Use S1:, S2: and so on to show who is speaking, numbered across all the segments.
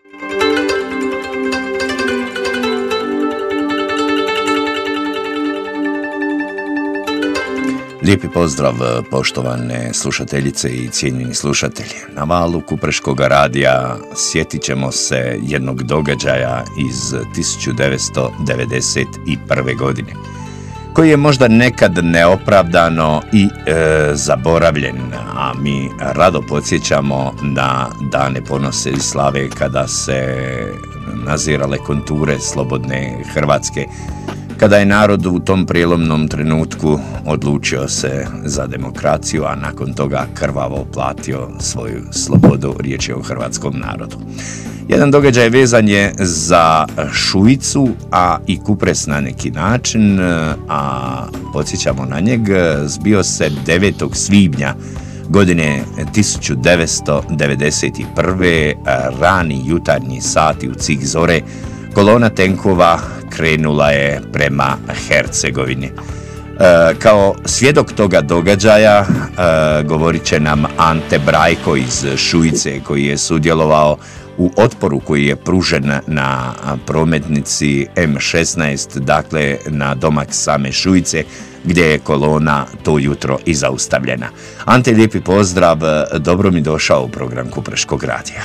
S1: Lijepi pozdrav poštovane slušateljice i cijenjeni slušatelji. Na valu Kupreškog radija sjetit ćemo se jednog događaja iz 1991. godine, koji je možda nekad neopravdano i zaboravljen, a mi rado podsjećamo na dane ponosa i slave kada se nazirale konture slobodne Hrvatske, kada je narod u tom prijelomnom trenutku odlučio se za demokraciju, a nakon toga krvavo platio svoju slobodu. Riječ je o hrvatskom narodu. Jedan događaj vezan je za Šuicu, a i Kupres na neki način, a podsjećamo na njeg, zbio se 9. svibnja godine 1991. Rani jutarnji sati u cik zore, kolona tenkova krenula je prema Hercegovini. Kao svjedok toga događaja govorit će nam Ante Brajko iz Šuice, koji je sudjelovao u otporu koji je pružen na prometnici M16, dakle na domak same Šuice, gdje je kolona to jutro i zaustavljena. Ante, lijepi pozdrav, dobro mi došao u program Kupreškog radija.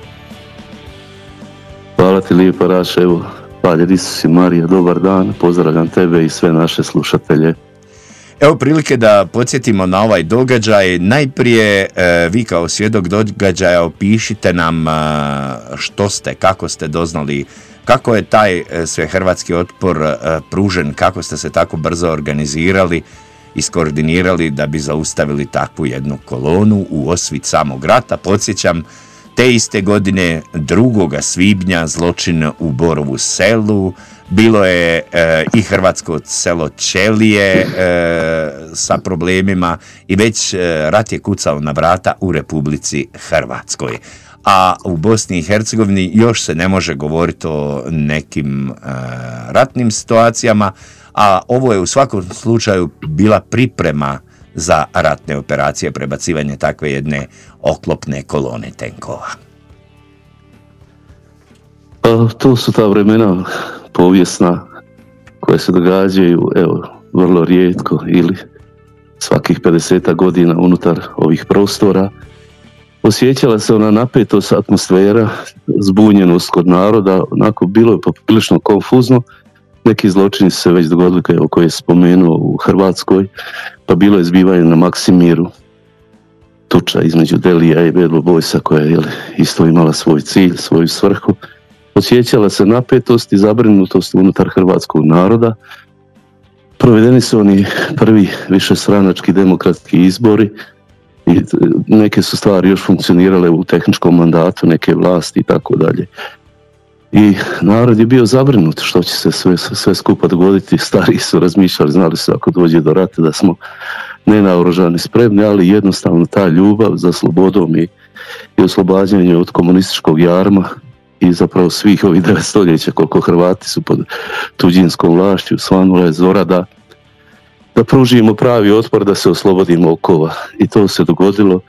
S2: Hvala ti lijepo, Raša, evo, hvaljen Isus i Marija, dobar dan, pozdravljam tebe i sve naše slušatelje.
S1: Evo prilike da podsjetimo na ovaj događaj. Najprije vi kao svjedok događaja opišite nam što ste, kako ste doznali, kako je taj svehrvatski otpor pružen, kako ste se tako brzo organizirali, iskoordinirali da bi zaustavili takvu jednu kolonu u osvit samog rata. Podsjećam, te iste godine 2. svibnja zločin u Borovu Selu, bilo je i hrvatsko selo Ćelije sa problemima i već rat je kucao na vrata u Republici Hrvatskoj. A u Bosni i Hercegovini još se ne može govoriti o nekim ratnim situacijama, a ovo je u svakom slučaju bila priprema za ratne operacije, prebacivanje takve jedne oklopne kolone tenkova.
S2: To su ta vremena povijesna koje se događaju, evo, vrlo rijetko ili svakih 50 godina unutar ovih prostora. Osjećala se ona napetost, atmosfera, zbunjenost kod naroda, onako bilo je poprilično konfuzno. Neki zločini su se već dogodili, koje je spomenuo u Hrvatskoj, pa bilo je zbivanje na Maksimiru, tuča između Delija i Bad Blue Boysa, koja je isto imala svoj cilj, svoju svrhu. Osjećala se napetost i zabrinutost unutar hrvatskog naroda. Provedeni su oni prvi višestranački demokratski izbori i neke su stvari još funkcionirale u tehničkom mandatu, neke vlasti i tako dalje. I narod je bio zabrinut što će se sve skupa dogoditi. Stariji su razmišljali, znali su ako dođe do rata da smo nenaoružani, spremni, ali jednostavno ta ljubav za slobodom i oslobađanje od komunističkog jarma i zapravo svih ovih 9 stoljeća koliko Hrvati su pod tuđinskom vlašću, svanula je zora da pružimo pravi otpor, da se oslobodimo okova. I to se dogodilo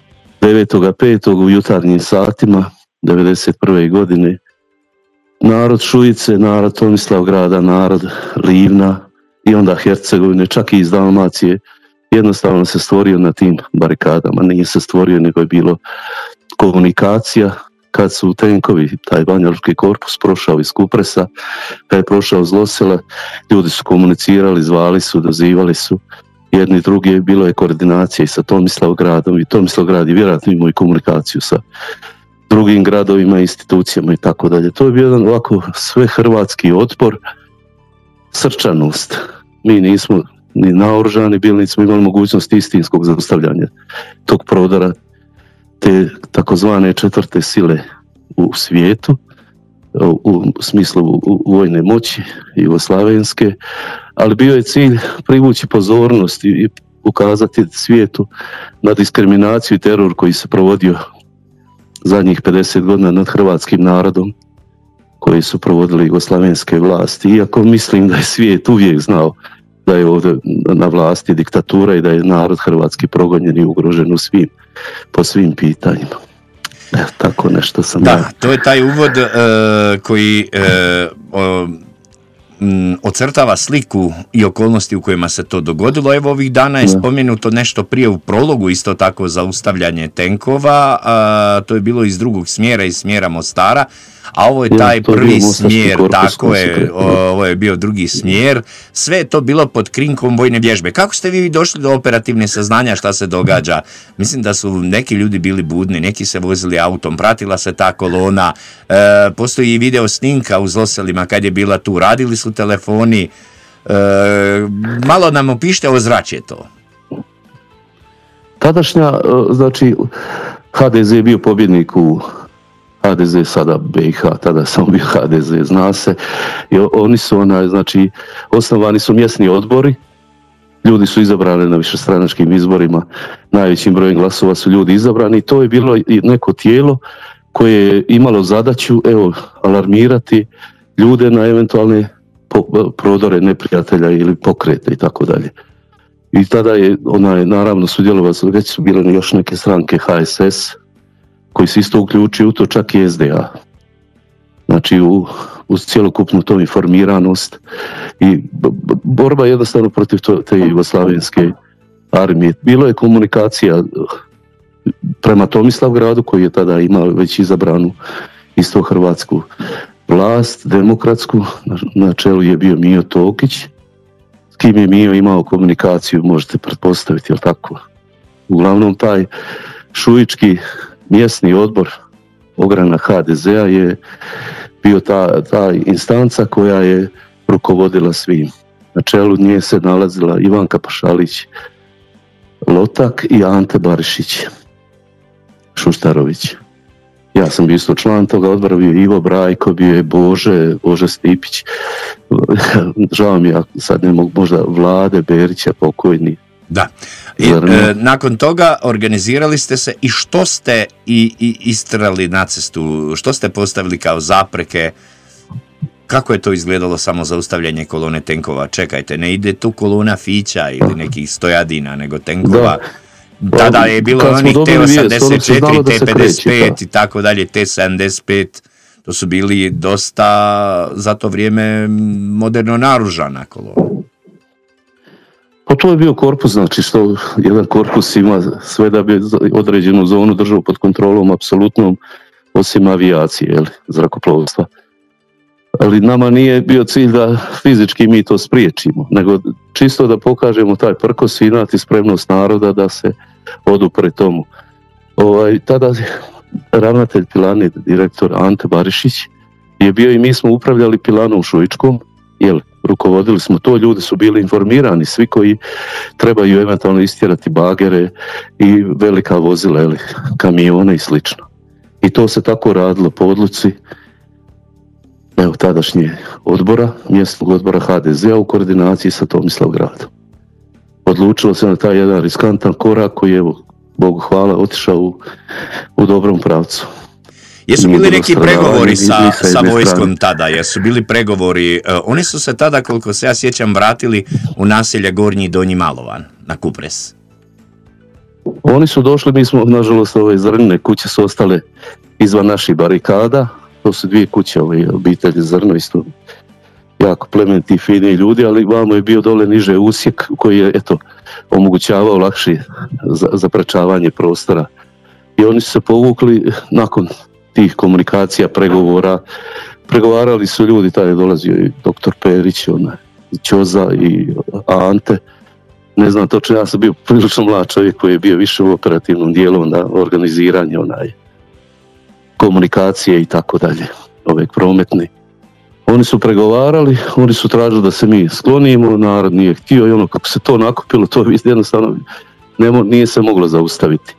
S2: 9.5. u jutarnjim satima 1991. godine. Narod Šuice, narod Tomislavgrada, narod Livna i onda Hercegovine, čak i iz Dalmacije, jednostavno se stvorio na tim barikadama. Nije se stvorio, nego je bilo komunikacija. Kad su tenkovi, taj banjalučki korpus prošao iz Kupresa, kad je prošao Zlosela, ljudi su komunicirali, zvali su, dozivali su jedni drugi, bilo je koordinacija i sa Tomislavgradom i Tomislavgrad je vjerojatno imao i komunikaciju sa drugim gradovima, institucijama i tako dalje. To je bio jedan ovako svehrvatski otpor, srčanost. Mi nismo ni naoružani bili, nismo imali mogućnost istinskog zaustavljanja tog prodora, te takozvane četvrte sile u svijetu, u smislu vojne moći jugoslavenske, ali bio je cilj privući pozornost i ukazati svijetu na diskriminaciju i teror koji se provodio zadnjih 50 godina nad hrvatskim narodom, koji su provodili jugoslavenske vlasti. Iako mislim da je svijet uvijek znao da je ovdje na vlasti diktatura i da je narod hrvatski progonjen i ugrožen po svim pitanjima. Tako nešto sam...
S1: Da, to je taj uvod koji ocrtava sliku i okolnosti u kojima se to dogodilo. Evo ovih dana je spomenuto nešto prije u prologu, isto tako zaustavljanje tenkova, to je bilo iz drugog smjera, iz smjera Mostara, a ovo je taj prvi smjer, tako je, ovo je bio drugi smjer, sve je to bilo pod krinkom vojne vježbe. Kako ste vi došli do operativne saznanja šta se događa? Mislim da su neki ljudi bili budni, neki se vozili autom, pratila se ta kolona, postoji i video snimka u Zoselima kad je bila tu, radili su telefoni, malo nam opište ozračje to.
S2: Tadašnja, znači, HDZ je bio pobjednik u HDZ, sada BiH, tada sam bio HDZ, zna se. I oni su, znači, osnovani su mjesni odbori, ljudi su izabrani na višestranačkim izborima, najvećim brojem glasova su ljudi izabrani i to je bilo neko tijelo koje je imalo zadaću, alarmirati ljude na eventualne prodore neprijatelja ili pokrete i tako dalje. I tada je naravno sudjelovao, već su bile još neke stranke HSS koji se isto uključuju u to, čak i SDA. Znači uz cjelokupnu to informiranost i borba jednostavno protiv te jugoslavenske armije. Bilo je komunikacija prema Tomislavgradu koji je tada imao već izabranu isto hrvatsku vlast, demokratsku, na čelu je bio Mijo Tokić, s kim je Mijo imao komunikaciju, možete pretpostaviti, jel tako? Uglavnom taj šujički mjesni odbor obrana HDZ-a je bio ta instanca koja je rukovodila svim. Na čelu nje se nalazila Ivanka Pašalić Lotak i Ante Barišić Šuštarović. Ja sam bio isto član toga odbora, bio Ivo Brajko, bio je Bože Stipić. Žao mi ja sad ne mogu, možda Vlade Berića pokojni.
S1: Da. Nakon toga organizirali ste se i što ste istrali na cestu, što ste postavili kao zapreke, kako je to izgledalo samo zaustavljanje kolone tenkova? Čekajte, ne ide tu kolona fića ili nekih stojadina, nego tenkova. Tada je bilo onih T-84, T-55 i tako dalje, T-75, to su bili dosta za to vrijeme moderno naoružana kolona.
S2: Pa to je bio korpus, znači što jedan korpus ima sve da bi određenu zonu držao pod kontrolom apsolutnom, osim avijacije, zrakoplovstva. Ali nama nije bio cilj da fizički mi to spriječimo, nego čisto da pokažemo taj prkos, inat i spremnost naroda da se odupre tomu. Tada ravnatelj pilane, direktor Ante Barišić, je bio i mi smo upravljali pilanom Šujičkom, rukovodili smo to, ljudi su bili informirani, svi koji trebaju eventualno istjerati bagere i velika vozila, kamione i slično. I to se tako radilo po odluci tadašnje odbora, mjesnog odbora HDZ-a u koordinaciji sa Tomislavgradom. Odlučilo se na taj jedan riskantan korak koji je, Bogu hvala, otišao u dobrom pravcu.
S1: Jesu bili neki pregovori sa vojskom tada? Jesu bili pregovori? Oni su se tada, koliko se ja sjećam, vratili u naselje Gornji i Donji Malovan, na Kupres.
S2: Oni su došli, mi smo, nažalost, ove Zrnine kuće su ostale izvan naših barikada. To su dvije kuće, obitelji Zrno, isto jako plemeniti i fini ljudi, ali vamo je bio dole niže usjek koji je, omogućavao lakše zaprečavanje prostora. I oni su se povukli nakon tih komunikacija, pregovarali su ljudi, tada je dolazio i doktor Perić, i Ćoza i Ante. Ne znam točno, ja sam bio prilično mlad čovjek koji je bio više u operativnom dijelu na organiziranje komunikacije i tako dalje, prometni. Oni su pregovarali, oni su tražili da se mi sklonimo, narod nije htio i kako se to nakupilo, to jednostavno nije se moglo zaustaviti.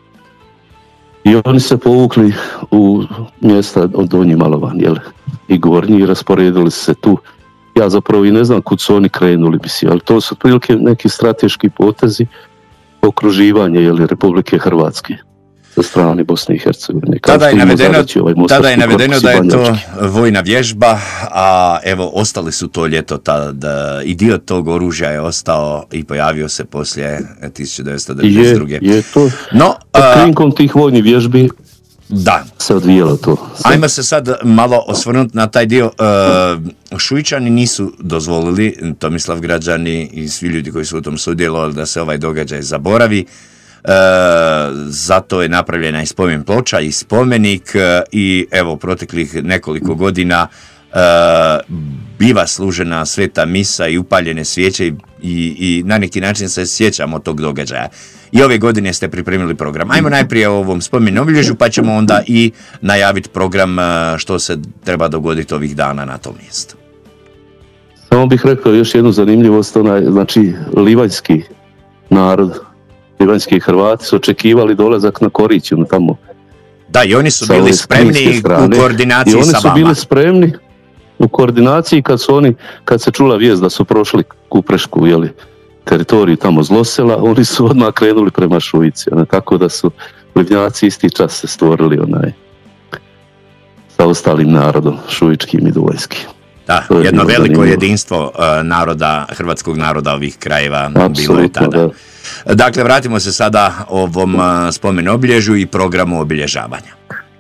S2: I oni se povukli u mjesta od Donji Malovan, i Gornji, i rasporedili se tu. Ja zapravo i ne znam kud su oni krenuli, ali to su otprilike neki strateški potezi okruživanje Republike Hrvatske sa strane Bosne i Hercegovine.
S1: Tada je navedeno da je to vojna vježba, a evo ostali su to ljeto i dio tog oružja je ostao i pojavio se poslije 1992.
S2: Je to. Pod krinkom tih vojnih vježbi se odvijalo to.
S1: Ajmo se sad malo osvrnuti na taj dio. Šujičani nisu dozvolili, Tomislavgrađani i svi ljudi koji su u tom sudjelovali, da se ovaj događaj zaboravi. Zato je napravljena i spomen ploča i spomenik i evo proteklih nekoliko godina biva služena sveta misa i upaljene svijeće i na neki način se sjećamo tog događaja. I ove godine ste pripremili program. Ajmo najprije o ovom spomen obilježju, pa ćemo onda i najaviti program što se treba dogoditi ovih dana na tom mjestu.
S2: Samo bih rekao još jednu zanimljivost, znači livanjski narod, livanjski Hrvati su očekivali dolazak na Korićinu tamo.
S1: Da, i oni su bili spremni u koordinaciji sa vama. I oni su bili spremni
S2: u koordinaciji kad se čula vijest da su prošli Kuprešku, teritoriju tamo Zlosela, oni su odmah krenuli prema Šujici, tako da su Livnjaci isti čas se stvorili sa ostalim narodom, šujičkim i duvajskim.
S1: Da, jedno veliko jedinstvo naroda, hrvatskog naroda ovih krajeva bilo je tada. Da. Dakle, vratimo se sada ovom spomen obilježju i programu obilježavanja.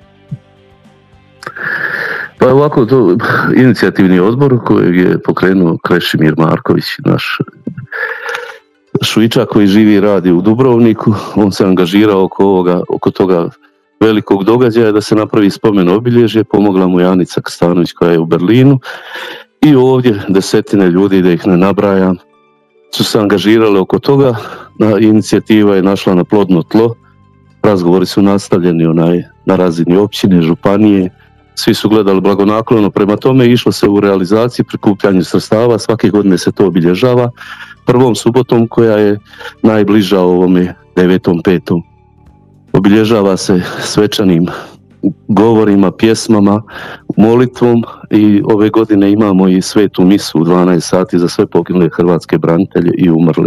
S2: Pa ovako, to inicijativni odbor kojeg je pokrenuo Krešimir Marković, naš Šujičak koji živi i radi u Dubrovniku, on se angažirao oko toga velikog događaja da se napravi spomen obilježje, pomogla mu Janica Krstanović koja je u Berlinu i ovdje desetine ljudi, da ih ne nabrajam, su se angažirali oko toga. Inicijativa je našla na plodno tlo, razgovori su nastavljeni na razini općine, županije, svi su gledali blagonaklono prema tome, išlo se u realizaciji, prikupljanju sredstava, svake godine se to obilježava prvom subotom koja je najbliža ovome 9.5. Obilježava se svečanim govorima, pjesmama, molitvom i ove godine imamo i svetu misu u 12 sati za sve poginule hrvatske branitelje i umrle.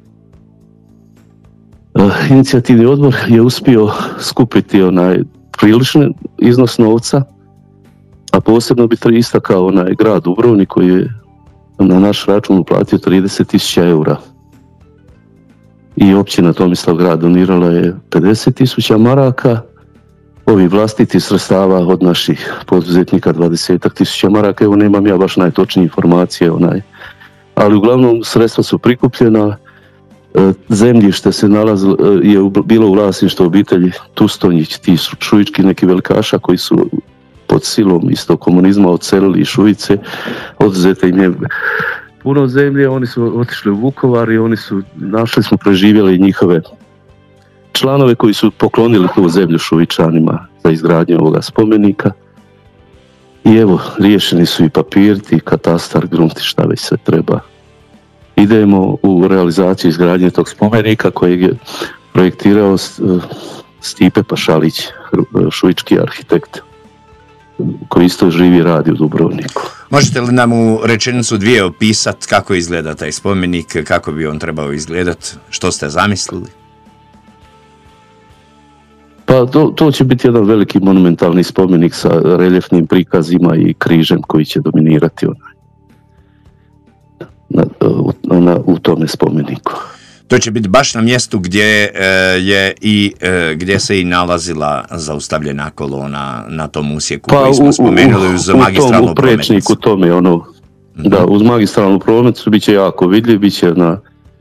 S2: Inicijativni odbor je uspio skupiti priličan iznos novca, a posebno bi istakao grad Dubrovnik koji je na naš račun uplatio 30.000 eura. I općina Tomislavgrad donirala je 50.000 maraka, ovi vlastiti sredstava od naših poduzetnika 20.000 maraka, evo nemam ja baš najtočnije informacije, ali uglavnom sredstva su prikupljena, zemljište je bilo u vlasništvu obitelji Tustonjić, ti su šujički neki velikaša koji su pod silom isto komunizma odselili iz Šujice, oduzete im je puno zemlje, oni su otišli u Vukovar i našli smo preživjeli njihove članove koji su poklonili tu zemlju Šujičanima za izgradnju ovoga spomenika. I evo, riješeni su i papirti, katastar, grunti, šta već sve treba. Idemo u realizaciju izgradnje tog spomenika kojeg je projektirao Stipe Pašalić, šujički arhitekt, koji isto živi i radi u Dubrovniku.
S1: Možete li nam u rečenicu dvije opisati kako izgleda taj spomenik, kako bi on trebao izgledati, što ste zamislili?
S2: Pa to će biti jedan veliki monumentalni spomenik sa reljefnim prikazima i križem koji će dominirati u tome spomeniku.
S1: To će biti baš na mjestu gdje se i nalazila zaustavljena kolona na tom usjeku koji smo spomenuli uz magistralnu prometnicu.
S2: Da, uz magistralnu prometnicu bit će jako vidljiv, bit će na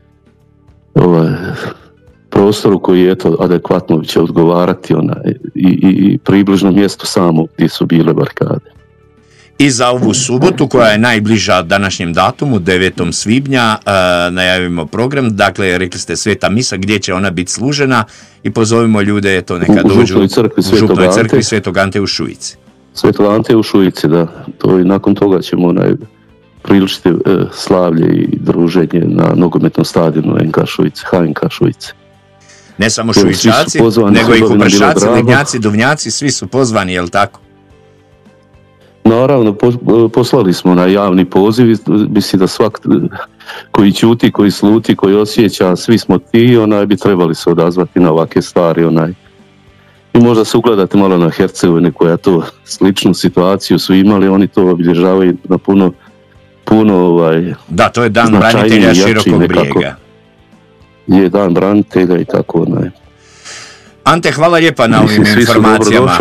S2: prostoru koji je adekvatno će odgovarati i približno mjestu samo gdje su bile barikade.
S1: I za ovu subotu koja je najbliža današnjem datumu, 9. svibnja, najavimo program. Dakle, rekli ste sveta misa, gdje će ona biti služena i pozovimo ljude, to neka dođu u župnoj crkvi Svetog Ante u Šujici.
S2: Svetog Ante u Šujici, da. To i nakon toga ćemo priličiti slavlje i druženje na nogometnom stadionu HNK Šujice.
S1: Ne samo Šujičaci, nego i Kuprešaci, Livnjaci, Duvnjaci, svi su pozvani, je li tako?
S2: Naravno, poslali smo na javni poziv, mislim da svak koji ćuti, koji sluti, koji osjeća, svi smo ti, bi trebali se odazvati na ovakve stvari, i možda se ugledati malo na Hercegovini koja to sličnu situaciju su imali, oni to obilježavaju na puno
S1: da, to je dan branitelja Širokog Brijega.
S2: Je dan branitelja i tako
S1: Ante, hvala lijepa na ovim informacijama.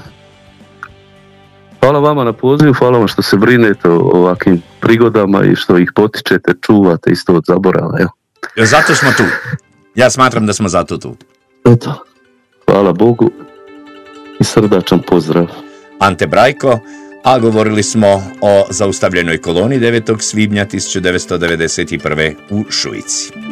S2: Hvala vama na pozivu, hvala vam što se brinete o ovakvim prigodama i što ih potičete, čuvate isto od zaborava. Evo.
S1: Zato smo tu. Ja smatram da smo zato tu.
S2: Eto, hvala Bogu i srdačan pozdrav.
S1: Ante Brajko, a govorili smo o zaustavljenoj koloni 9. svibnja 1991. u Šuici.